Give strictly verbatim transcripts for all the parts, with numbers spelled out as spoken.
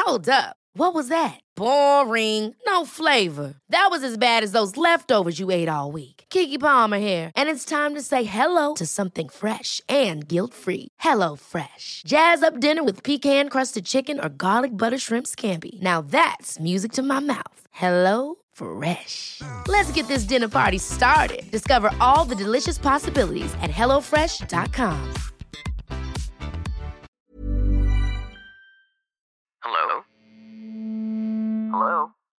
Hold up. What was that? Boring. No flavor. That was as bad as those leftovers you ate all week. Keke Palmer here, and it's time to say hello to something fresh and guilt-free. Hello Fresh. Jazz up dinner with pecan-crusted chicken or garlic butter shrimp scampi. Now that's music to my mouth. Hello Fresh. Let's get this dinner party started. Discover all the delicious possibilities at hello fresh dot com. Hello? Hello?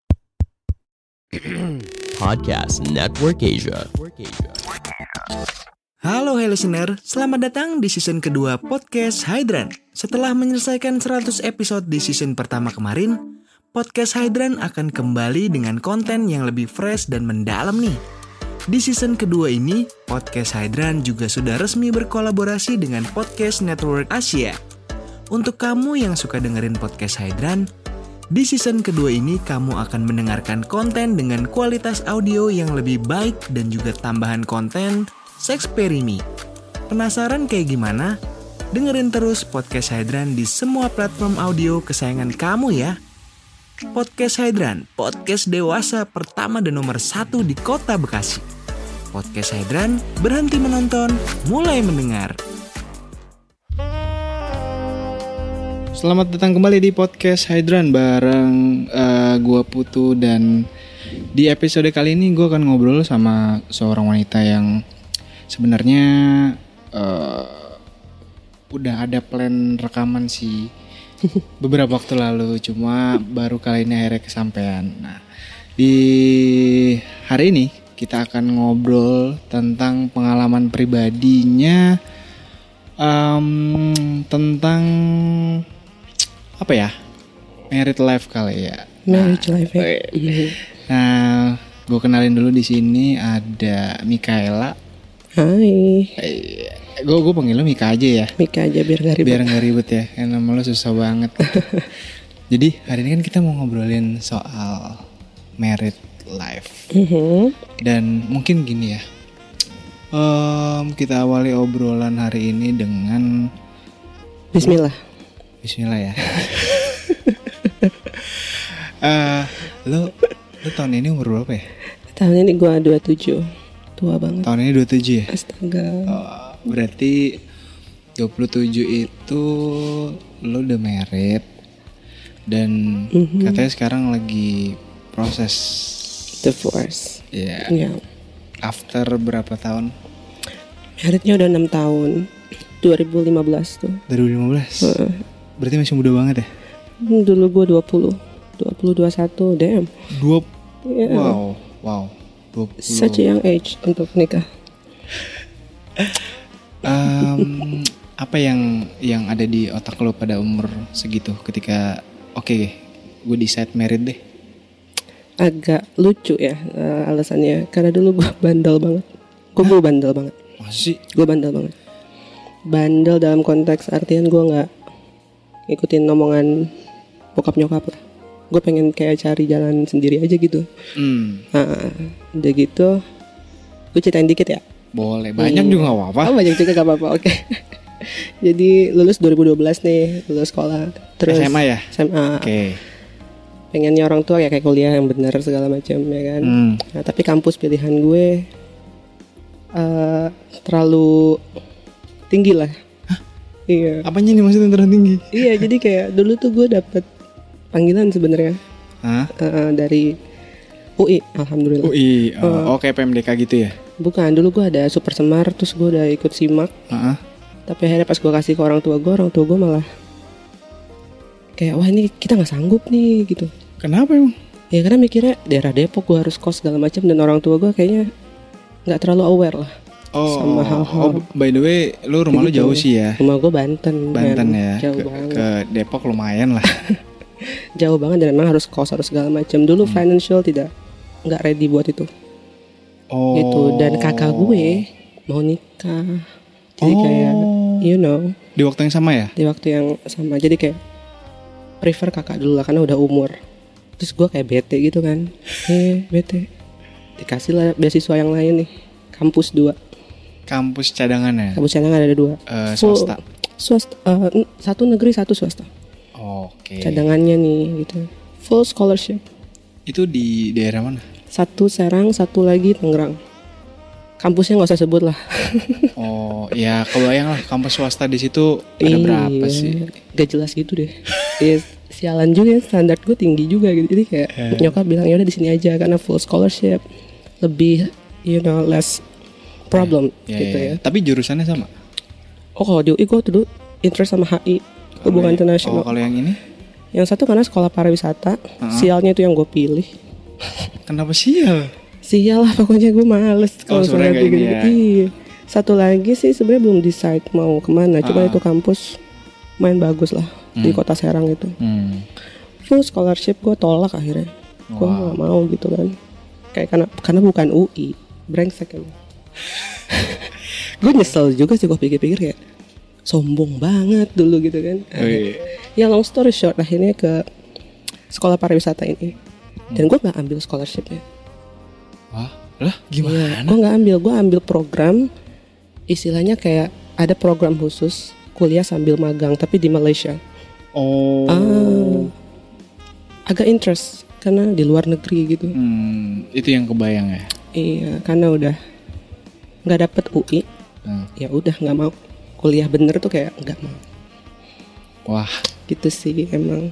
Podcast Network Asia. Halo hey listener, selamat datang di season kedua Podcast Hydran. Setelah menyelesaikan seratus episode di season pertama kemarin, Podcast Hydran akan kembali dengan konten yang lebih fresh dan mendalam nih. Di season kedua ini, Podcast Hydran juga sudah resmi berkolaborasi dengan Podcast Network Asia. Untuk kamu yang suka dengerin Podcast Hydran, di season kedua ini kamu akan mendengarkan konten dengan kualitas audio yang lebih baik dan juga tambahan konten Sexperimi. Penasaran kayak gimana? Dengerin terus Podcast Hydran di semua platform audio kesayangan kamu ya. Podcast Hydran, podcast dewasa pertama dan nomor satu di kota Bekasi. Podcast Hydran, berhenti menonton, mulai mendengar. Selamat datang kembali di Podcast Hydran bareng uh, gua Putu, dan di episode kali ini gue akan ngobrol sama seorang wanita yang sebenarnya uh, udah ada plan rekaman sih beberapa waktu lalu, cuma baru kali ini akhirnya kesampaian. Nah, di hari ini kita akan ngobrol tentang pengalaman pribadinya, um, tentang apa ya, married life kali ya. Married nah, life ya. Nah, gue kenalin dulu, di sini ada Mikaela. Hai. Gue gue panggil lo Mika aja ya. Mika aja biar gak ribet. Biar gak ribet ya, karena nama lo susah banget. Jadi hari ini kan kita mau ngobrolin soal married life. Mm-hmm. Dan mungkin gini ya, um, kita awali obrolan hari ini dengan Bismillah. Bismillah ya. uh, lo, lo tahun ini umur berapa ya? Tahun ini gue dua puluh tujuh. Tua banget. Tahun ini dua puluh tujuh ya? Astaga. Oh, berarti dua puluh tujuh itu lo udah married. Dan mm-hmm. katanya sekarang lagi proses divorce. Iya. Yeah. Yeah. After berapa tahun? Marriednya udah enam tahun. dua ribu lima belas tuh. dua ribu lima belas? Uh. Berarti masih muda banget ya? Dulu gue dua puluh. dua puluh, dua puluh satu, damn. Dua, yeah. Wow, wow. dua puluh. Such a young age untuk nikah. um, apa yang yang ada di otak lo pada umur segitu ketika oke okay, gue decide married deh? Agak lucu ya uh, alasannya, karena dulu gue bandel banget. Gue gue bandel banget. Masih? Gue bandel banget. Bandel dalam konteks artian gue nggak ngikutin omongan bokap nyokap lah. Gue pengen kayak cari jalan sendiri aja gitu. Hmm. Nah, udah gitu, gue ceritain dikit ya. Boleh, banyak hmm. juga gak apa-apa. Oh, banyak juga gak apa-apa, oke. Okay. Jadi lulus dua ribu dua belas nih, lulus sekolah. Terus S M A ya? S M A. Oke. Okay. Pengennya orang tua ya kayak kuliah yang benar segala macam ya kan. Hmm. Nah, tapi kampus pilihan gue uh, terlalu tinggi lah. Hah? Iya. Apanya nih maksudnya terlalu tinggi? Iya, jadi kayak dulu tuh gue dapet panggilan sebenarnya. Hah? Uh, dari U I, alhamdulillah. U I, oh, uh, kayak P M D K gitu ya? Bukan, dulu gue ada Super Semar, terus gue udah ikut simak. Uh-huh. Tapi akhirnya pas gue kasih ke orang tua gue, orang tua gue malah kayak, wah ini kita nggak sanggup nih gitu. Kenapa emang? Ya karena mikirnya daerah Depok, gue harus kos segala macam, dan orang tua gue kayaknya nggak terlalu aware lah. Oh, sama hal-hal. Oh, by the way, lu rumah lu jauh sih ya? Rumah gue Banten. Banten man. ya. Jauh ke, banget. Ke Depok lumayan lah. Jauh banget, dan memang harus kos harus segala macam. Dulu hmm. financial tidak nggak ready buat itu. Oh. Gitu. Dan kakak gue mau nikah. Jadi oh. kayak you know. Di waktu yang sama ya? Di waktu yang sama. Jadi kayak prefer kakak dulu lah karena udah umur. Terus gue kayak bete gitu kan. Eh bete. Dikasih lah beasiswa yang lain nih. Kampus dua. Kampus cadangan ya? Kampus cadangan ada dua. Uh, swasta. Full, swasta. Uh, satu negeri, satu swasta. Oke. cadangannya nih gitu. Full scholarship. Itu di daerah mana? Satu Serang, satu lagi Tangerang. Kampusnya nggak usah sebut lah. Oh, ya kebayang lah kampus swasta di situ ada berapa sih? Gak jelas gitu deh. Iya, sialan juga ya, standar gue tinggi juga gitu. Jadi kayak Eh. nyokap bilang ya udah di sini aja karena full scholarship, lebih you know less problem Ya, gitu ya, ya. ya. Tapi jurusannya sama. Oh kalau di U I gue dulu interest sama H I, hubungan Kalau- internasional. Oh, kalau yang ini Yang satu karena sekolah pariwisata, sialnya itu yang gue pilih. kenapa sial? Sial lah pokoknya gue males Oh, kalau sebenarnya soal nggak ini gitu. ya. Iya. Satu lagi sih sebenarnya belum decide mau kemana. Cuma Ah. itu kampus main bagus lah di kota Serang itu. Hmm. Full scholarship gue tolak akhirnya. Gue Wow. nggak mau gitu kan. Kayak karena karena bukan U I, brengsek kan. Gue nyesel juga sih gue pikir-pikir kayak sombong banget dulu gitu kan. Oh, iya. Ya long story short akhirnya ke sekolah pariwisata ini. Dan gue nggak ambil scholarshipnya. Wah, lah Iya, gimana? gue nggak ambil, gue ambil program istilahnya kayak ada program khusus kuliah sambil magang tapi di Malaysia. Oh. Ah, agak interest karena di luar negeri gitu. Hmm, itu yang kebayang ya. Iya, karena udah nggak dapet U I, Hmm. ya udah nggak mau kuliah bener tuh kayak nggak mau. Wah. Gitu sih emang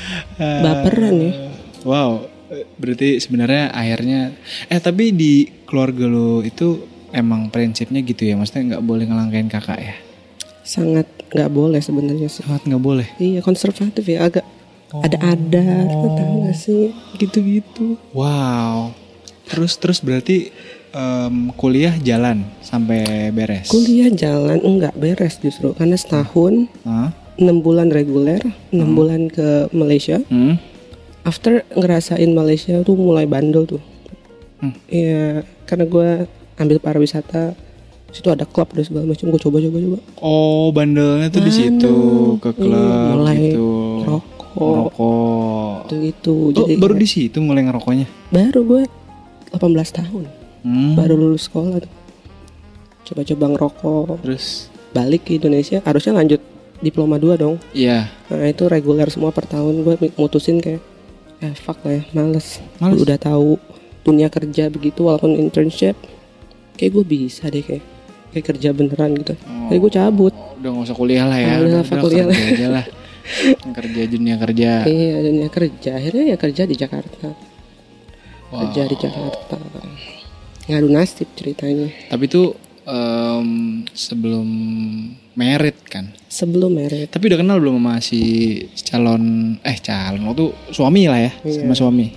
baperan ya. Wow, berarti sebenarnya akhirnya eh tapi di keluarga lo itu emang prinsipnya gitu ya, maksudnya nggak boleh ngelangkain kakak ya? Sangat nggak boleh sebenarnya sih. Sangat nggak boleh. Iya konservatif ya, agak ada-ada, kita tahu nggak sih gitu-gitu. Wow. Terus terus berarti em, kuliah jalan sampai beres. Kuliah jalan enggak beres justru karena setahun Hah? enam bulan reguler, enam bulan ke Malaysia. Hmm? After ngerasain Malaysia tuh mulai bandel tuh. Hmm. Iya, karena gue ambil pariwisata, situ ada klub dan segala macam. Gue coba-coba coba. Oh, bandelnya tuh di situ ke Iya, klub mulai gitu. rokok. Ngerokok. Gitu gitu. Oh, Jadi baru kayak- di situ mulai ngerokoknya. baru gue delapan belas tahun, Hmm. baru lulus sekolah tuh. Coba-coba ngerokok, Terus balik ke Indonesia, harusnya lanjut diploma dua dong. iya. Nah itu reguler semua per tahun. Gue mutusin kayak eh fuck lah ya, males. Males? Udah tahu dunia kerja begitu, walaupun internship kayak gue bisa deh kayak kayak kerja beneran gitu. Oh. Kayak gue cabut. Udah gak usah kuliah lah ya. Ah, udah, apa kuliah kerja lah. aja lah. Kerja dunia kerja. Iya dunia kerja. Akhirnya ya kerja di Jakarta. Wow. Kerja di Jakarta. Ngadu nasib ceritanya. Tapi itu em, sebelum merit kan. Sebelum merit. Tapi udah kenal belum sama si calon eh calon waktu suami lah ya, Iya. sama suami.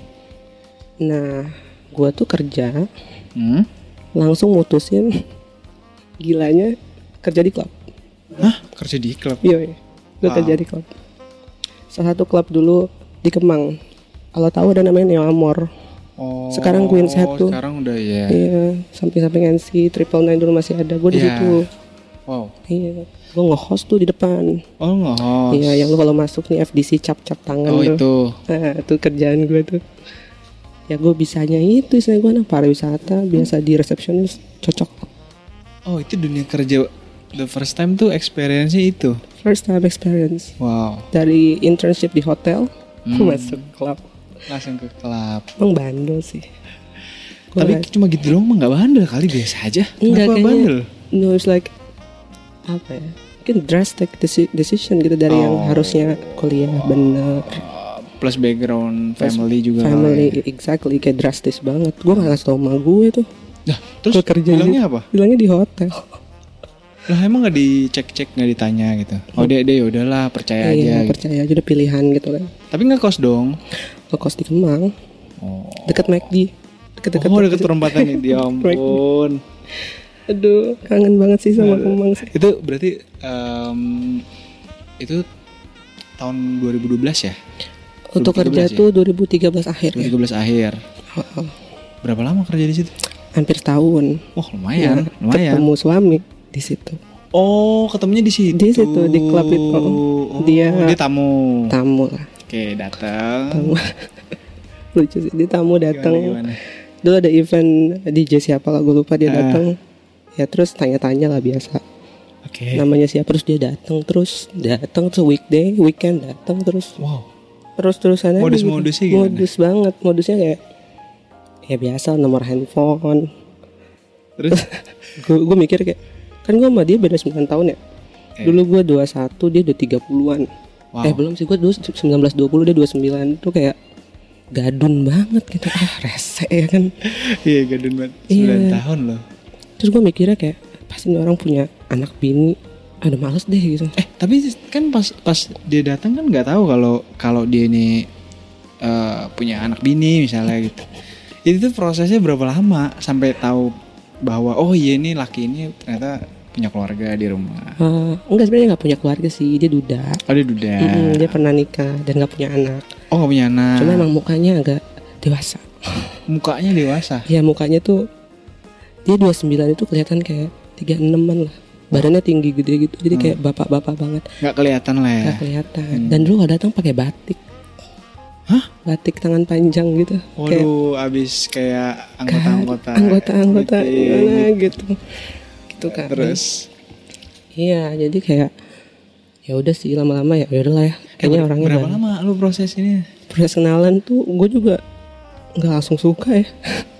Nah gue tuh kerja Hmm? langsung mutusin gilanya kerja di klub. Hah? Kerja di klub. Iya, gue Wow. kerja di klub. Salah satu klub dulu di Kemang. Kalau tahu ada namanya Neo Amor. Oh. Sekarang Queen's Head tuh. Sekarang udah ya. Iya, samping-samping N C Triple Nine dulu masih ada. Gue di Iya. situ. Wow. Iya, gue nge-host tuh di depan. Oh nge-host. Iya, yang lu kalau masuk nih F D C cap-cap tangan Oh tuh. itu. Nah, itu kerjaan gue tuh. Ya gue bisanya itu, istilahnya gue anak pariwisata, biasa di resepsionis, cocok. Oh itu dunia kerja the first time tuh experience-nya itu. First time experience. Wow. Dari internship di hotel, gue Hmm. masuk klub. Langsung ke klub. Emang bandel sih. Gua Tapi nggak- cuma gitu doang mah nggak bandel kali, biasa aja. Enggak, Kenapa kayaknya- bandel? no, it's like apa ya? Mungkin drastic deci- decision gitu dari yang Oh. harusnya kuliah bener, Plus background family juga. family kali ya. exactly kayak drastis banget. Gue nggak ngasih tau sama gue tuh. Nah, terus Gua kerja bilangnya di- apa? Bilangnya di hotel. Lah emang nggak dicek-cek, nggak ditanya gitu? Oh dia dia udahlah percaya Iya, aja. Gitu. percaya aja udah pilihan gitu kan. Tapi nggak kos dong. Ngekos di Kemang, Oh. deket McD, deket-deket. Oh deket perempatan ini, ya ampun. Aduh, kangen banget sih sama Kemang sih. Itu berarti em, itu tahun dua ribu dua belas ya? Untuk dua ribu tiga belas kerja tuh dua ribu tiga belas akhir dua ribu ya. tiga belas akhir. Oh, oh. Berapa lama kerja di situ? Hampir setahun. Oh lumayan, Ya, lumayan. Ketemu suami di situ. Oh ketemunya di situ. Di situ, di klub itu. Oh, Dia- dia tamu. Tamu lah. Oke datang. Tamu. Lucu sih, dia tamu datang. Gimana, gimana? Dulu ada event D J siapa lah gue lupa, dia Ah. datang. Ya terus tanya-tanya lah biasa. Oke. Oke. namanya siapa, terus dia datang terus datang terus weekday weekend datang terus Wow. terus terusan aja Modus-modusnya gitu. gimana? Modus banget, modusnya kayak ya biasa nomor handphone. Terus gue gue mikir kayak kan gue sama dia beda sembilan tahun ya. Eh. Dulu gue dua puluh satu, dia udah tiga puluhan. Wow. Eh belum sih, gue dulu sembilan belas dua puluh, dia dua puluh sembilan. Tuh kayak gadun banget gitu. Ah rese ya kan. iya gadun banget sembilan Iya. tahun loh. Terus gue mikirnya kayak pasti ini orang punya anak bini. Ada males deh gitu. Eh tapi kan pas pas dia datang kan nggak tahu kalau kalau dia ini eh, punya anak bini misalnya gitu. Itu tuh prosesnya berapa lama sampai tahu bahwa oh iya ini laki ini ternyata punya keluarga di rumah. Uh, enggak, sebenarnya nggak punya keluarga sih, dia duda. Oh dia duda. Mm-mm, dia pernah nikah dan nggak punya anak. Oh nggak punya anak. Cuma emang mukanya agak dewasa. Mukanya dewasa. Ya mukanya tuh dia dua puluh sembilan itu kelihatan kayak tiga puluh enaman lah. Badannya tinggi gede gitu. Jadi kayak bapak-bapak banget. Nggak kelihatan lah ya. Gak kelihatan. Dan dulu kalau datang pakai batik. Hah? Batik tangan panjang gitu. Kayak Waduh, abis kayak anggota-anggota. anggota-anggota gitu. gimana gitu. Gitu kan. Terus Iya, jadi kayak ya udah sih lama-lama ya ya udahlah ya. Kayaknya eh, orangnya berapa banyak. lama lu proses ini? Proses kenalan tuh gue juga nggak langsung suka ya.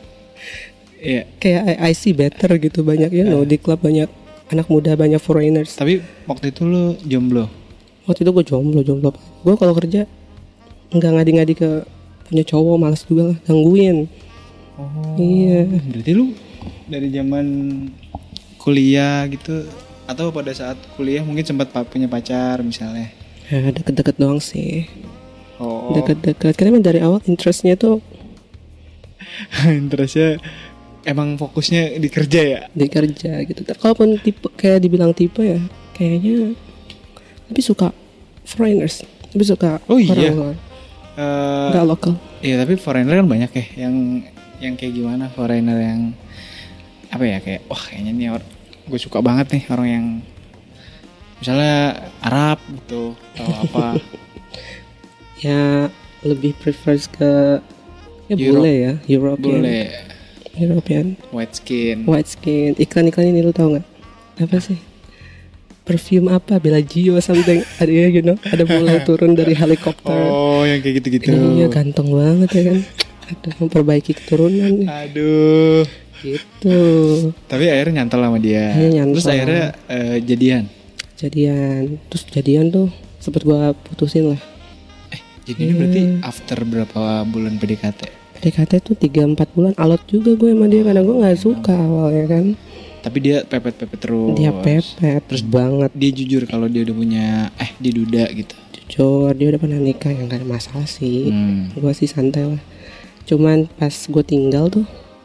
Iya. Kayak I, I see better gitu, banyak ya no, di klub banyak anak muda, banyak foreigners. Tapi waktu itu lu jomblo. Waktu itu gue jomblo jomblo. Gue kalau kerja nggak ngadi-ngadi ke punya cowok, malas juga lah gangguin. Oh. Iya. Berarti lu dari zaman kuliah gitu atau pada saat kuliah mungkin sempat pa- punya pacar misalnya? Ya, deket-deket doang sih. Oh. Deket-deket. Karena emang dari awal interestnya tuh Interestnya emang fokusnya di kerja ya? di kerja gitu. Kalaupun tipe kayak dibilang tipe ya, kayaknya lebih suka foreigners, lebih suka Oh iya? orang luar, Eh, nggak lokal. Iya tapi foreigner kan banyak ya yang yang kayak gimana foreigner yang apa ya kayak wah kayaknya nih or- gue suka banget nih orang yang misalnya Arab gitu atau apa. Ya lebih prefer ke ya Euro- bule ya, European, Boleh European, white skin. white skin. Iklan-iklan ini lu tau nggak? Apa sih? Perfume apa? Bella Gio something. Ada ya, you know, ada bule turun dari helikopter. Oh yang kayak gitu-gitu. Iya ganteng banget ya kan. Ada memperbaiki keturunan nih. Aduh. Gitu. Tapi akhirnya nyantol sama dia. Iya, nyantol. Terus akhirnya eh, jadian. Jadian. Terus jadian tuh sempet gua putusin lah. Eh jadinya berarti after berapa bulan P D K T? P D K T tuh tiga empat bulan. Alot juga gue sama dia karena gue gak suka awalnya kan. Tapi dia pepet-pepet terus. Dia pepet terus banget. Dia jujur kalau dia udah punya eh dia duda gitu. Jujur dia udah pernah nikah, yang gak ada masalah sih. Hmm. Gue sih santai lah. Cuman pas gue tinggal tuh,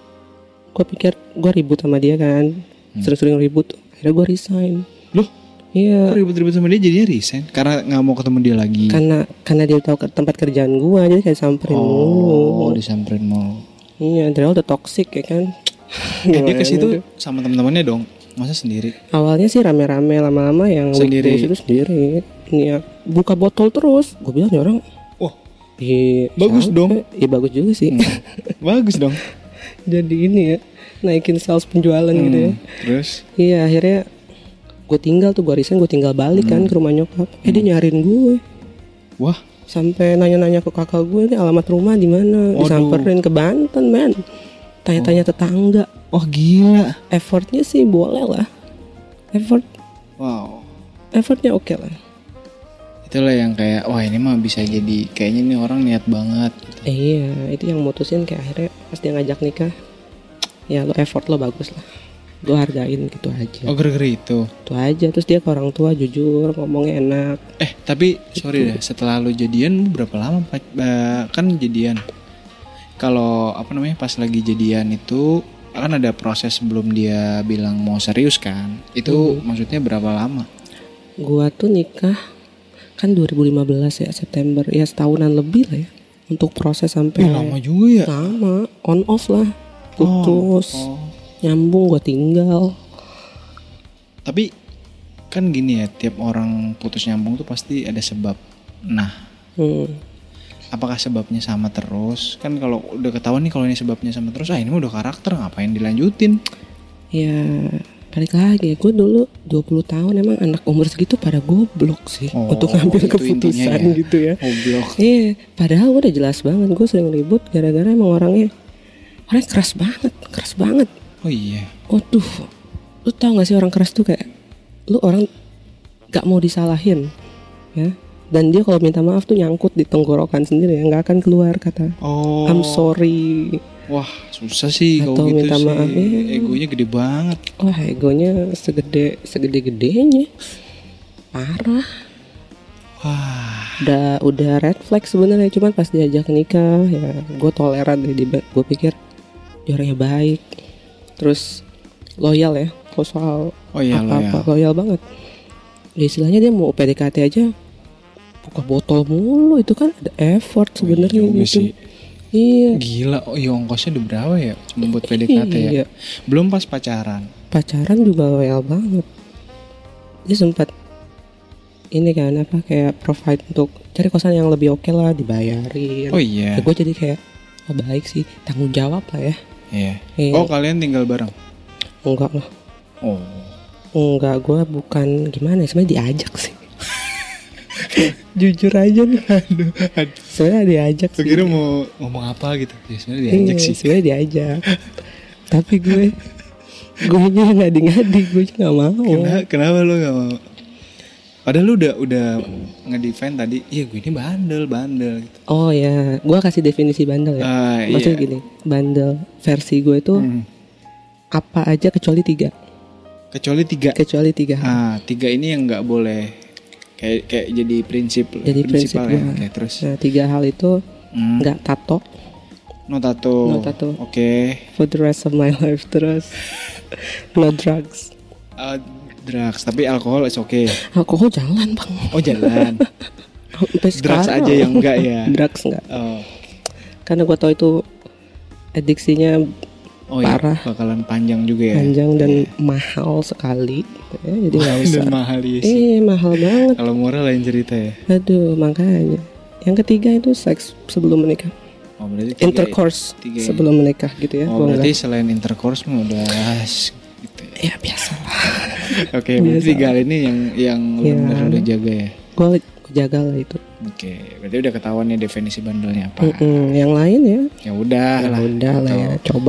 gue pikir gue ribut sama dia kan. Sering-sering ribut. Akhirnya gue resign. Loh? Iya. Kok ribut-ribut sama dia jadinya resign? Karena gak mau ketemu dia lagi. Karena karena dia tahu ke tempat kerjaan gue, jadi kayak samperin Oh mulu. disamperin mau. Iya, dari awal udah toxic ya kan. Eh, dia ke Gimana situ tuh? sama teman-temannya dong. Masa sendiri? Awalnya sih rame-rame, lama-lama yang Sendiri. weekdays itu sendiri. Iya, buka botol terus. Gue bilang nih orang, Wah, iya, Bagus siapa? dong. Iya bagus juga sih. bagus dong. Jadi ini ya, naikin sales penjualan gitu ya. Hmm, Terus? Iya, akhirnya gue tinggal tuh, gue resign, gue tinggal balik kan ke rumah nyokap. Eh dia nyariin gue, Wah, sampai nanya-nanya ke kakak gue nih alamat rumah di mana. Waduh. Disamperin ke Banten, men. Tanya-tanya tetangga. wah gila. Effortnya sih boleh lah. Effort, Wow. effortnya oke lah. Itulah yang kayak wah ini mah bisa jadi kayaknya nih orang niat banget gitu. Eh, iya, itu yang mutusin kayak akhirnya pas dia ngajak nikah, ya lo effort lo bagus lah, gue hargain gitu aja. Oh gara-gara itu. Itu aja. Terus dia ke orang tua jujur, ngomongnya enak. Eh tapi sorry deh, setelah lu jadian lu berapa lama Pak? Ba- kan jadian? Kalau apa namanya pas lagi jadian itu kan ada proses sebelum dia bilang mau serius kan? Itu maksudnya berapa lama? Gua tuh nikah kan dua ribu lima belas ya, September, ya setahunan lebih lah ya untuk proses sampai. Eh, lama juga ya. Lama, on off lah, putus, Oh. nyambung, gua tinggal. Tapi kan gini ya, tiap orang putus nyambung tuh pasti ada sebab. Nah, Hmm. apakah sebabnya sama terus? Kan kalau udah ketahuan nih kalau ini sebabnya sama terus, ah ini mah udah karakter, ngapain dilanjutin? Ya balik lagi, gue dulu dua puluh tahun emang anak umur segitu pada goblok sih Oh, untuk ngambil itu keputusan intinya ya. gitu ya. Goblok. Iya, padahal gue udah jelas banget gue sering ribut gara-gara emang orangnya orangnya keras banget, keras banget. Oh iya. Waduh, lu tau gak sih orang keras tuh kayak lu orang gak mau disalahin, ya. Dan dia kalau minta maaf tuh nyangkut di tenggorokan sendiri, ya, nggak akan keluar kata Oh. I'm sorry. Wah, susah sih Atau kalau gitu minta sih. maaf, iya. Egonya gede banget. Wah, egonya segede segede gedenya, parah. Wah. Udah udah red flag sebenarnya, cuman pas diajak nikah ya gue toleran deh. Gue pikir dia orangnya baik, terus loyal ya. Kalau soal Oh iya, apa-apa loyal banget. Ya istilahnya dia mau P D K T aja buka botol mulu, itu kan ada effort sebenarnya Oh, iya juga gitu. sih. Iya. Gila, oh iya ongkosnya udah berapa ya? Cuma buat P D K T ya. Iya. Belum pas pacaran. Pacaran juga loyal banget. Dia sempat ini kan apa kayak provide untuk cari kosan yang lebih oke lah, dibayarin. Oh iya. Ya, gue jadi kayak oh baik sih, tanggung jawab lah ya. Iya. Iya. Oh, kalian tinggal bareng? Enggak lah. Oh. Enggak, gue bukan gimana ya, sebenarnya diajak sih. Jujur aja nih. Aduh, aduh. Sebenarnya diajak sih. Kira mau ngomong apa gitu. Ya sebenarnya diajak Iya, sih. sebenarnya diajak. Tapi gue gue nya ngadi-ngadi, gue juga gak mau. Kenapa, kenapa lu gak mau? Padahal lu udah udah nge-define tadi, iya gue ini bandel, bandel gitu. Oh ya, gue kasih definisi bandel ya. Ah, Maksudnya iya. gini, bandel versi gue itu Hmm. apa aja kecuali tiga. Kecuali tiga. Kecuali tiga hal. Ah, tiga ini yang nggak boleh kayak kayak jadi prinsip. Jadi prinsip prinsipal gue. ya. Oke, terus. Nah, tiga hal itu Hmm. nggak tato No tato. No tato. Oke. for the rest of my life, terus no drugs. Uh, drugs, tapi alkohol is oke. Alkohol jalan bang. Oh jalan. Sampai Drugs sekarang. aja yang enggak ya. Drugs enggak. Oh, Karena gue tau itu adiksinya oh iya, Parah. bakalan panjang juga ya. panjang dan mahal sekali, gitu ya. Jadi nggak usah. Dan mahal ya sih. Eh mahal banget. Kalau murah lain cerita ya. Aduh, makanya. Yang ketiga itu seks sebelum menikah. Oh berarti tiga, Intercourse tiga ya. sebelum menikah gitu ya. Oh Gua berarti nggak- selain intercourse mah udah gitu ya. ya biasa lah. Oke, berarti Biasa. tiga hal ini yang yang lu Ya. benar udah jaga ya. Gue jaga lah itu. Oke, berarti udah ketahuan ya definisi bandelnya apa. Mm-mm. Yang lain ya, Ya udah ya lah. udah lah gitu. ya. Coba.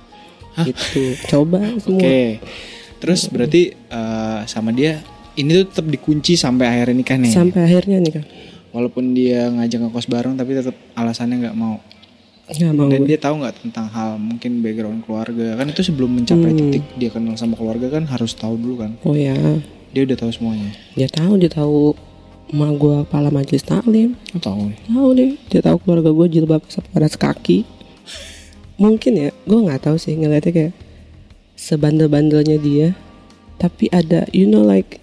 Gitu. Coba semua. Oke. Terus berarti eh, sama dia ini tuh tetap dikunci sampai akhir nikah nih. Sampai akhirnya nih kan. Walaupun dia ngajak ngekos bareng tapi tetap alasannya nggak mau. Nggak mau. Dan gue. dia tahu nggak tentang hal mungkin background keluarga. Kan itu sebelum mencapai Hmm. titik dia kenal sama keluarga kan harus tahu dulu kan. Oh ya. Dia udah tahu semuanya. Dia tahu, dia tahu emak gue kepala majelis taklim. Oh, tahu nih. Tahu deh, dia tahu keluarga gue jilbab sampai pada sekaki. Mungkin ya, gue nggak tahu sih ngeliatnya kayak sebandel-bandelnya dia, tapi ada you know like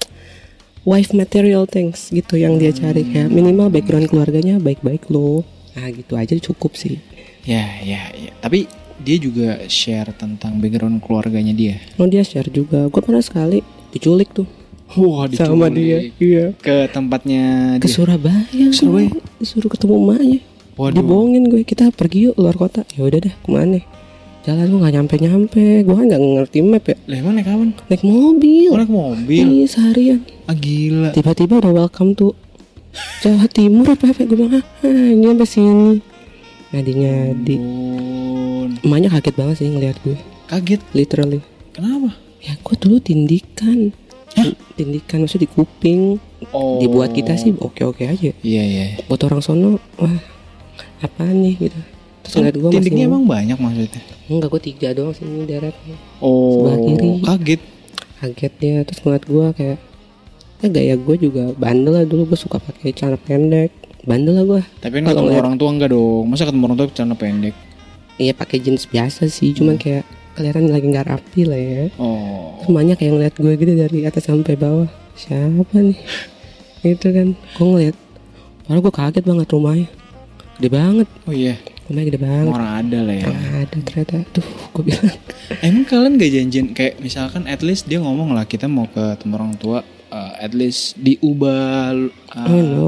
wife material things gitu yang dia cari, kayak minimal background keluarganya baik-baik loh. Nah gitu aja cukup sih. Ya, ya, ya. Tapi dia juga share tentang background keluarganya dia. Oh dia share juga, gue pernah sekali diculik tuh Wah, sama dia. Iya. Ke tempatnya Ke dia. Surabaya, Surabaya? gue disuruh ketemu emaknya. Waduh. Dibohongin gue, kita pergi yuk luar kota. Ya udah dah, kemana? Jalan gue nggak nyampe nyampe, gue kan nggak ngerti map ya. Lah emang naik kapan? Naik mobil. Oh, naik mobil. Iya seharian. Ah gila. Tiba-tiba udah welcome tuh Jawa Timur apa apa. Gue bilang ah ini sampai sini. Ngadi-ngadi. Ampun. Emaknya kaget banget sih ngeliat gue. Kaget. Literally. Kenapa? Ya gue dulu tindikan. Tindikan maksudnya di kuping. Oh. Dibuat kita sih oke-oke aja. Iya, iya. Buat orang sono, wah apaan nih gitu. Terus ngeliat gue Tindiknya masih emang banyak maksudnya. enggak, gue tiga doang sini deretnya. Oh. Sebelah kiri. Kaget. Kaget dia, terus ngeliat gue kayak ya gaya gue juga bandel lah dulu, gue suka pakai celana pendek, bandel lah gue. Tapi kan Kalau ketemu ngeliat- orang tua enggak dong. Masa ketemu orang tua celana pendek? Iya pakai jeans biasa sih, cuman kayak kelihatan lagi nggak rapi lah ya. Oh. Semuanya kayak ngeliat gue gitu dari atas sampai bawah. Siapa nih? Gitu kan, gue ngeliat. Padahal gue kaget banget rumahnya, gede banget, Oh iya. rumahnya gede banget. Orang ada lah ya. Orang ada ternyata, tuh gue bilang. Emang kalian gak janjian kayak misalkan at least dia ngomong lah kita mau ke tempat orang tua, uh, at least diubah uh, Oh no,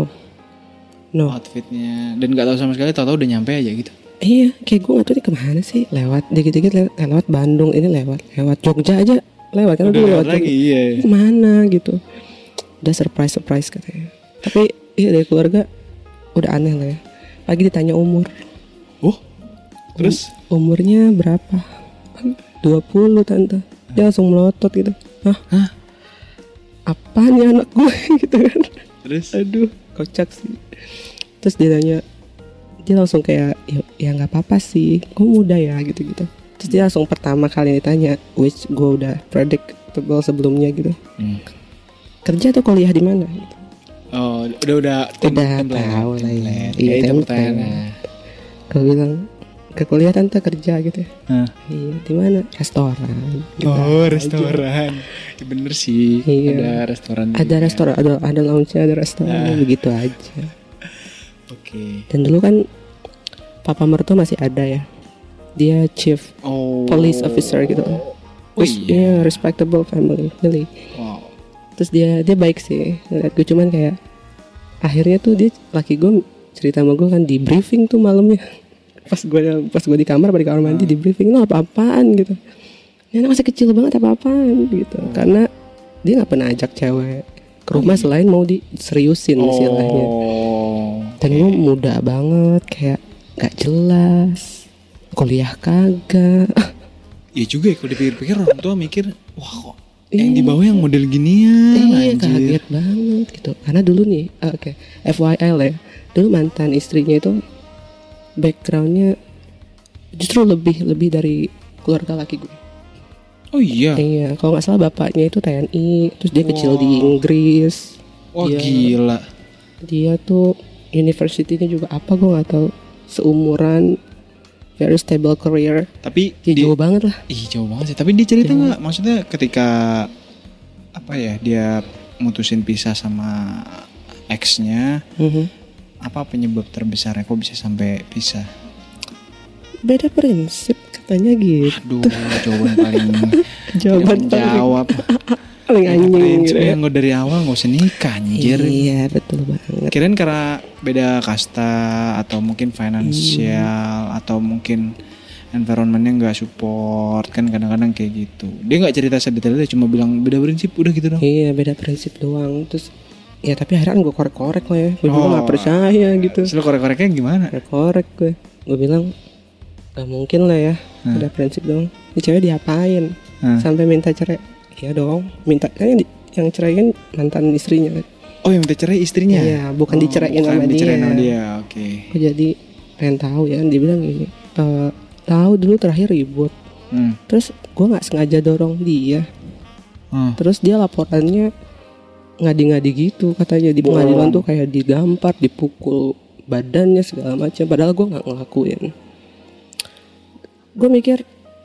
no. outfitnya dan nggak tahu sama sekali, tahu-tahu udah nyampe aja gitu. Iya, kayak gue nggak tahu nih kemana sih. Lewat dikit-dikit lewat, lewat Bandung ini lewat, lewat Jogja aja lewat kan Udah gue lewat lewat lagi, iya. Mana gitu. Udah surprise surprise katanya. Tapi iya dari keluarga udah aneh lah ya. Pagi ditanya umur. Oh. Terus Um, umurnya berapa? dua puluh tante. Dia langsung melotot gitu. Hah? Hah? Apaan ya anak gue gitu kan. Terus Aduh, kocak sih. Terus dia nanya, dia langsung kayak ya, ya gak apa-apa sih, gue muda ya gitu-gitu. Terus dia langsung pertama kali ditanya, which gue udah predictable sebelumnya gitu. Hmm. Kerja atau kuliah di mana? Gitu. Oh, udah udah Udah tahu lah ya. Iya, itu template. pertanyaannya. Gue bilang ke kuliah tante kerja gitu ya. Hah. Iya, di mana? Restoran. Gitu Oh, aja. restoran. Ya bener sih. Iya. Ada restoran. Ada juga. restoran, ada ada lounge-nya, ada restoran, Ah. begitu aja. Oke. Dan dulu kan papa mertua masih ada ya. Dia chief Oh. police officer gitu. Oh Terus iya. yeah, respectable family, really. Wow. Terus dia dia baik sih ngeliat gue, cuman kayak akhirnya tuh dia laki gue cerita sama gue kan di briefing tuh malamnya. Pas gue pas gue di kamar, pada di kamar mandi di briefing, lo apa-apaan gitu. Ini anak masih kecil banget apa-apaan gitu. Karena dia nggak pernah ajak cewek ke rumah selain mau diseriusin istilahnya. Oh. Dan gue muda banget, kayak nggak jelas, kuliah kagak. Ya juga ya, kalau dipikir-pikir orang tua mikir, wah kok yang di bawah yang model ginian. Iya, anjir. kaget banget gitu. Karena dulu nih, uh, oke, F Y I lah ya. Dulu mantan istrinya itu backgroundnya justru lebih lebih dari keluarga laki gue. Oh iya. Iya, kalau nggak salah bapaknya itu T N I, terus dia kecil Wow. di Inggris. Wah Dia- gila. Dia tuh universitinya juga apa gue nggak tahu. Seumuran, very stable career. Tapi Dia di- jauh banget lah. Ih jauh banget sih. Tapi dia cerita nggak? Maksudnya ketika apa ya dia mutusin pisah sama ex-nya, Mhm. apa penyebab terbesarnya kok bisa sampai pisah? Beda prinsip katanya gitu. Aduh, jawaban paling Jawaban paling jawab. paling anjing gitu Prinsipnya ya. nggak dari awal nggak usah nikah anjir. Iya, betul banget. Kirain karena beda kasta atau mungkin finansial Hmm. atau mungkin environmentnya nggak support, kan kadang-kadang kayak gitu. Dia nggak cerita sedetail, dia cuma bilang beda prinsip udah gitu dong. Iya, beda prinsip doang. Terus ya tapi akhirnya gue korek-korek lah ya. Gue juga Oh. gak percaya gitu. Terus lo korek-koreknya gimana? Korek gue. Gue bilang gak mungkin lah ya. Hmm. Ada prinsip dong. Ini cewek diapain? Hmm. Sampai minta cerai. Iya dong. Minta kan yang, di- yang cerai kan mantan istrinya. Oh yang minta cerai istrinya? Iya, bukan Oh, diceraiin bukan sama dicerain dia. sama dia, oke. Gue jadi pengen tahu ya. Dia bilang gini. E, tahu dulu terakhir ribut. Hmm. Terus gue gak sengaja dorong dia. Hmm. Terus dia laporannya ngadi-ngadi gitu katanya di pengadilan tuh kayak digampar, dipukul badannya segala macam. Padahal gue nggak ngelakuin. Gue mikir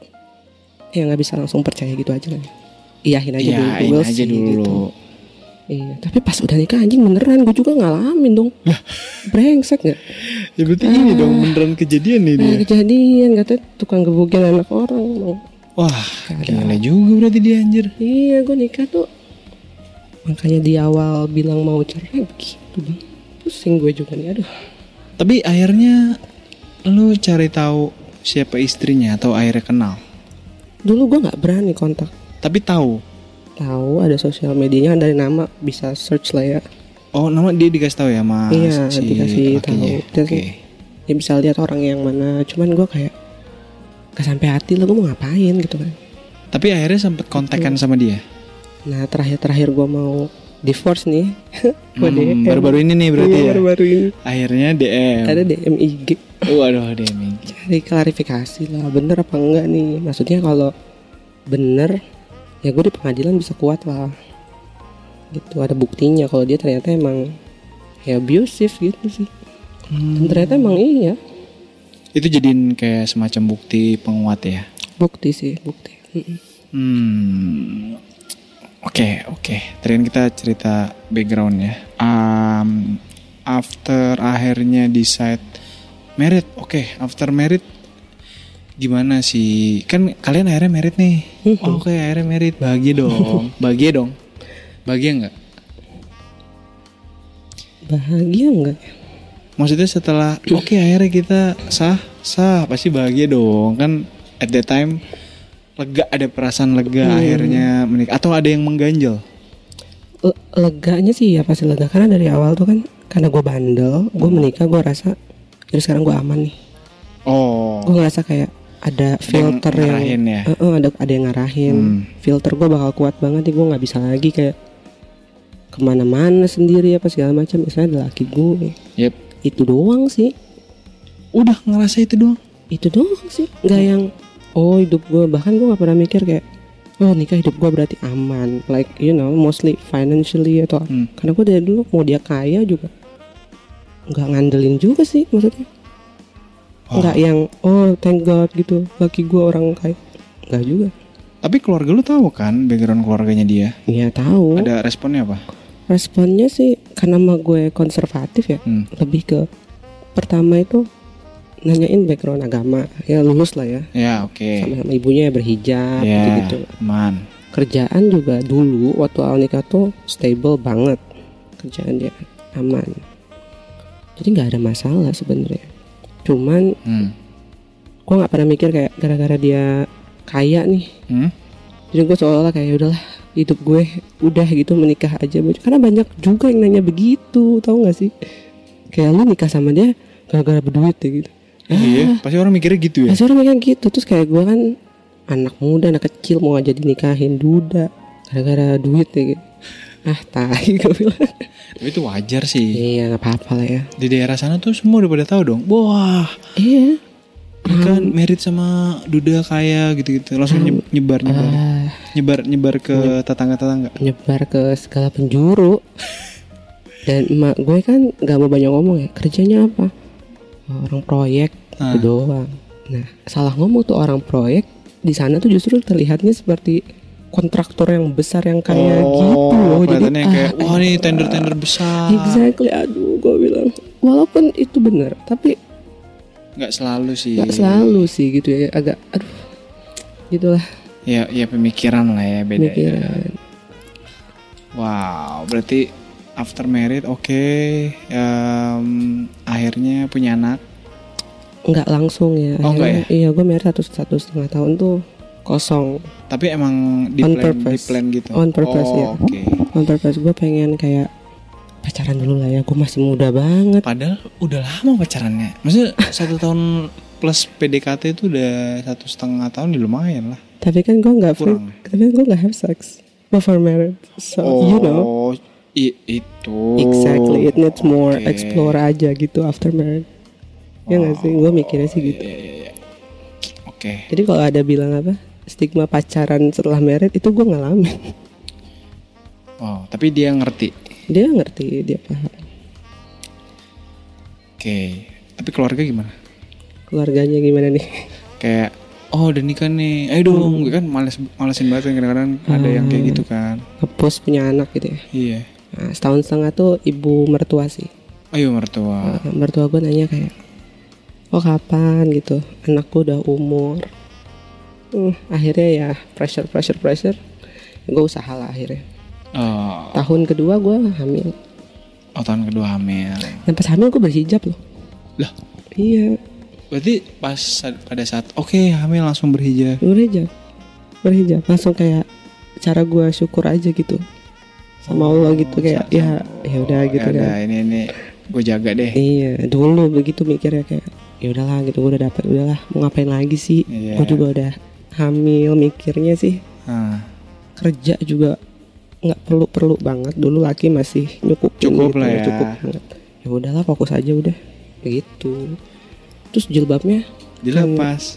ya nggak bisa langsung percaya gitu aja lah. Iyahin aja dulu, Iyain we'll aja see, dulu. gitu. Iya, tapi pas udah nikah anjing beneran gue juga ngalamin dong. Brengsek nggak? Ya berarti ini dong beneran kejadian nih dia. Nah, kejadian katanya tukang gebukin anak orang. Bang. Wah, gila juga berarti dia anjir. Iya, gue nikah tuh makanya di awal bilang mau cerai begitu bang. Pusing gue juga nih, aduh. Tapi akhirnya lu cari tahu siapa istrinya atau akhirnya kenal? Dulu gue nggak berani kontak. Tapi tahu. Tahu ada sosial medianya, dari nama bisa search lah ya. Oh, nama dia dikasih tahu ya mas? Iya, si dikasih tahu. lakinya. Dan Oke. ya bisa lihat orang yang mana. Cuman gue kayak gak sampai hati lah, gue mau ngapain gitu kan. Tapi akhirnya sempet kontekan sama dia. Nah terakhir-terakhir gue mau divorce nih. Gue Hmm, D M. baru-baru ini nih berarti Iya, ya. baru-baru ini. Akhirnya D M. Ada D M I G. Waduh, D M I G. Cari klarifikasi lah, bener apa enggak nih. Maksudnya kalau bener, ya gue di pengadilan bisa kuat lah. Gitu, ada buktinya kalau dia ternyata emang ya abusive gitu sih. Dan ternyata emang iya. Itu jadiin kayak semacam bukti penguat ya. Bukti sih, bukti. Mm-mm. Hmm. Oke, oke. Tadi kan kita cerita background ya. Um, after akhirnya decide married. Oke, after married gimana sih? Kan kalian akhirnya married nih. Oh, oke, akhirnya married. Bahagia dong. Bahagia dong. Bahagia nggak? Bahagia enggak? Maksudnya setelah oke akhirnya kita sah, sah pasti bahagia dong. Kan at that time lega, ada perasaan lega Hmm. akhirnya menikah, atau ada yang mengganjal? Le- leganya sih ya pasti lega, karena dari awal tuh kan karena gue bandel, gue menikah gue rasa jadi sekarang gue aman nih. Oh. Gue ngerasa kayak ada filter yang, ngarahin ya? Eh, eh, ada ada yang ngarahin. Hmm. Filter gue bakal kuat banget nih, gue nggak bisa lagi kayak kemana-mana sendiri apa segala macam. Misalnya ada laki gue, Yep. itu doang sih, Udah ngerasa itu doang. itu doang sih. Nggak yang oh hidup gue, bahkan gue nggak pernah mikir kayak oh nikah hidup gue berarti aman, like you know mostly financially atau Hmm. karena gue dari dulu mau dia kaya juga nggak ngandelin juga sih, maksudnya nggak yang oh thank god gitu laki gue orang kaya, nggak juga. Tapi keluarga lu tahu kan background keluarganya dia? Iya tahu. Ada responnya apa? Responnya sih karena sama gue konservatif ya, Hmm. lebih ke pertama itu nanyain background agama, ya lulus lah ya, Ya oke. sama-sama ibunya ya berhijab Ya, gitu. aman. Kerjaan juga dulu waktu awal nikah tuh stable banget, kerjaan dia aman, jadi nggak ada masalah sebenarnya. Cuman Hmm. gue nggak pernah mikir kayak gara-gara dia kaya nih, Hmm? jadi gue seolah-olah kayak udahlah hidup gue udah gitu menikah aja. Karena banyak juga yang nanya begitu, tahu nggak sih? Kayak lu nikah sama dia gara-gara berduit ya gitu. Iya, pasti orang mikirnya gitu ya. Pasti orang mikir gitu. Terus kayak gue kan anak muda, anak kecil mau aja dinikahin duda gara-gara duit ya gitu. Ah tai gue bilang. Tapi itu wajar sih. Iya nggak apa-apa lah ya. Di daerah sana tuh semua udah pada tahu dong. Wah, Iya. kan merit sama duda kaya gitu-gitu. Langsung nye- nyebar nyebar. Ah, Nyebar nyebar ke tetangga-tetangga. nyebar ke segala penjuru. Dan emak gue kan nggak mau banyak ngomong ya. Kerjanya apa? Orang proyek Ah. itu doang. Nah salah ngomong tuh orang proyek di sana tuh justru terlihatnya seperti kontraktor yang besar yang kayak gitu loh. Jadi kelihatannya kayak ah, wah nih tender-tender besar. exactly, aduh gue bilang walaupun itu benar tapi Nggak selalu sih. nggak selalu sih gitu ya, agak aduh gitulah Ya, ya pemikiran lah ya beda. pikiran. Wow, berarti after married oke, em, akhirnya punya anak. Nggak langsung ya. Oh, nggak Akhirnya, iya gue married satu satu setengah tahun tuh kosong. Tapi emang di On plan, di purpose. plan gitu. On purpose, oh, ya. Oke. On purpose gue pengen kayak pacaran dulu lah ya, gue masih muda banget. Padahal udah lama pacarannya. Maksudnya satu tahun plus P D K T itu udah satu setengah tahun, ya lumayan lah. Tapi kan gue nggak free, Kurang. tapi kan gue nggak have sex before marriage, so you know i- itu. exactly it needs more Oke. explore aja gitu after marriage. Ya nggak sih, gue mikirnya sih gitu. Iya, iya, iya. Oke. Jadi kalau ada bilang apa stigma pacaran setelah married itu gue ngalamin. Oh, tapi dia ngerti. Dia ngerti, dia paham. Oke. Tapi keluarga gimana? Keluarganya gimana nih? Kayak oh udah nikah nih, ayo dong, kan males malesin banget kan kadang-kadang ada yang kayak gitu kan. Ngepost punya anak gitu ya. Iya. Nah, setahun setengah tuh ibu mertua sih. Ayo mertua. Nah, mertua gue nanya kayak, oh kapan gitu? Anakku udah umur. Hmm, akhirnya ya pressure pressure pressure. Gue usaha lah akhirnya. Oh, Tahun kedua gue hamil. oh tahun kedua hamil. Dan pas hamil gue berhijab loh. Lah, Iya, berarti pas sa- pada saat oke hamil langsung berhijab. berhijab, berhijab. Langsung kayak cara gue syukur aja gitu sama Allah gitu kayak ya ya udah gitu ya udah, kan. ini ini gue jaga deh. Iya, dulu begitu mikirnya kayak ya udahlah gitu, gue udah dapat, udahlah mau ngapain lagi sih? Iya. Gue juga udah hamil, mikirnya sih Nah, kerja juga nggak perlu perlu banget. Dulu laki masih nyukupin Cukup gitu, lah ya. cukup banget. Ya udahlah fokus aja udah gitu. Terus jilbabnya dilepas.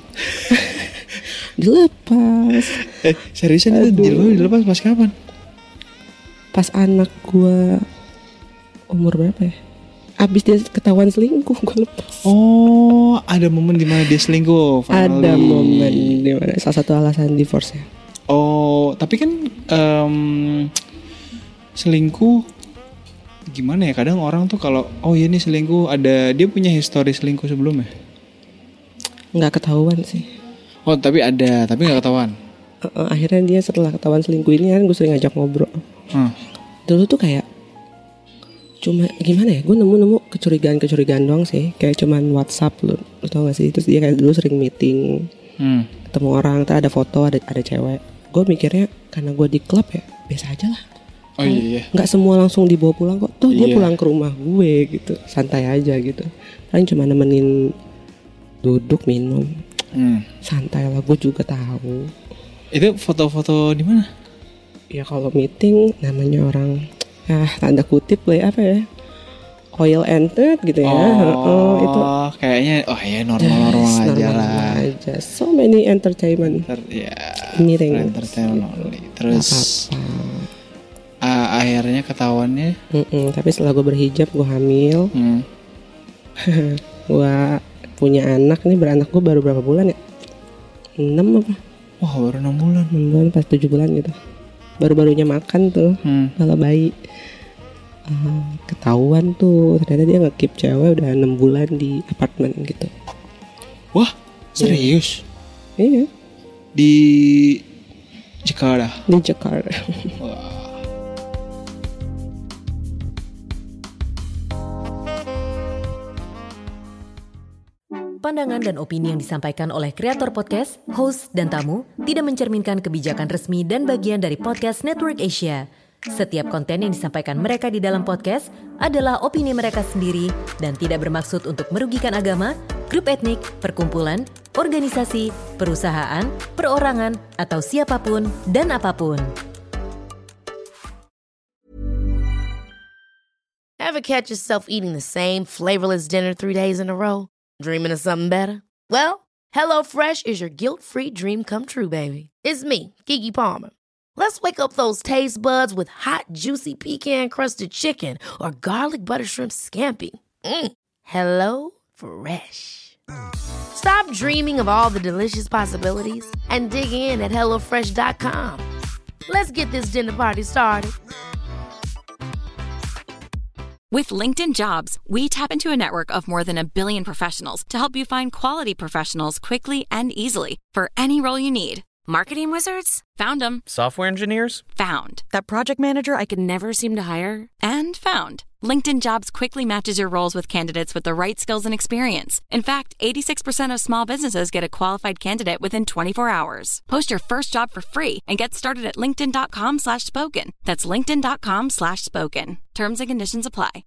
dilepas eh seriusan itu Aduh. jilbab dilepas pas kapan? pas anak gua umur berapa ya? Abis dia ketahuan selingkuh gue lepas. Oh, ada momen dimana dia selingkuh. Finally. Ada momen dimana salah satu alasan divorce ya. Oh, tapi kan em, selingkuh gimana ya? Kadang orang tuh kalau oh iya nih selingkuh, ada dia punya histori selingkuh sebelumnya. Nggak ketahuan sih. Oh, tapi ada, tapi nggak ketahuan. Uh, uh, akhirnya dia setelah ketahuan selingkuh ini kan gue sering ngajak ngobrol. Hmm. Dulu tuh kayak cuma gimana ya, gue nemu-nemu kecurigaan-kecurigaan doang sih. Kayak cuman WhatsApp lu, lu tau gak sih. Terus dia kayak dulu sering meeting Hmm. ketemu orang, tak ada foto, ada ada cewek. Gue mikirnya karena gue di klub ya biasa aja lah. Oh iya, iya. Nggak semua langsung dibawa pulang kok. Tuh dia Iya. pulang ke rumah gue gitu, santai aja gitu. Paling cuma nemenin duduk minum, Hmm. santai lah. Gue juga tahu. Itu foto-foto di mana? Ya kalau meeting namanya orang ah tanda kutip lah ya, apa ya, oil and dirt gitu ya. Oh, itu kayaknya oh ya normal-normal Yes, aja normal lah. aja. So many entertainment. Ter- ya, Meeting. entertainment only. Terus Apa-apa. ah, akhirnya ketahuannya Mm-mm, tapi setelah gue berhijab, gue hamil, hmm. gue punya anak nih. Beranak gue baru berapa bulan ya? enam apa? Wah baru enam bulan. enam bulan pas tujuh bulan gitu. Baru-barunya makan tuh Hmm. kalau bayi. Uh, ketahuan tuh ternyata dia nge-keep cewek udah enam bulan di apartemen gitu. Wah serius? Iya, Di Jakarta. di Jakarta. Wah. Pandangan dan opini yang disampaikan oleh kreator podcast, host, dan tamu tidak mencerminkan kebijakan resmi dan bagian dari Podcast Network Asia. Setiap konten yang disampaikan mereka di dalam podcast adalah opini mereka sendiri dan tidak bermaksud untuk merugikan agama, grup etnik, perkumpulan, organisasi, perusahaan, perorangan, atau siapapun dan apapun. Ever catch yourself eating the same flavorless dinner three days in a row? Dreaming of something better? Well, HelloFresh is your guilt-free dream come true, baby. It's me, Keke Palmer. Let's wake up those taste buds with hot, juicy pecan-crusted chicken or garlic butter shrimp scampi. Mm. Hello Fresh. Stop dreaming of all the delicious possibilities and dig in at hello fresh dot com. Let's get this dinner party started. With LinkedIn Jobs, we tap into a network of more than a billion professionals to help you find quality professionals quickly and easily for any role you need. Marketing wizards? Found them. Software engineers? Found. That project manager I could never seem to hire? And found. LinkedIn Jobs quickly matches your roles with candidates with the right skills and experience. In fact, eighty-six percent of small businesses get a qualified candidate within twenty-four hours. Post your first job for free and get started at linkedin.com slash spoken. That's linkedin.com slash spoken. Terms and conditions apply.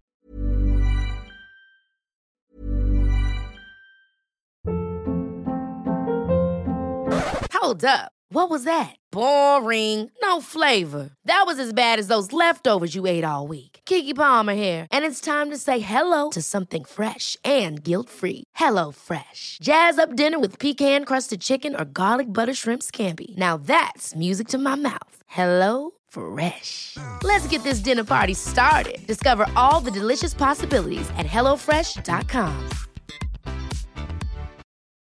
Hold up. What was that? Boring. No flavor. That was as bad as those leftovers you ate all week. Keke Palmer here, and it's time to say hello to something fresh and guilt-free. Hello Fresh. Jazz up dinner with pecan-crusted chicken or garlic butter shrimp scampi. Now that's music to my mouth. Hello Fresh. Let's get this dinner party started. Discover all the delicious possibilities at hello fresh dot com.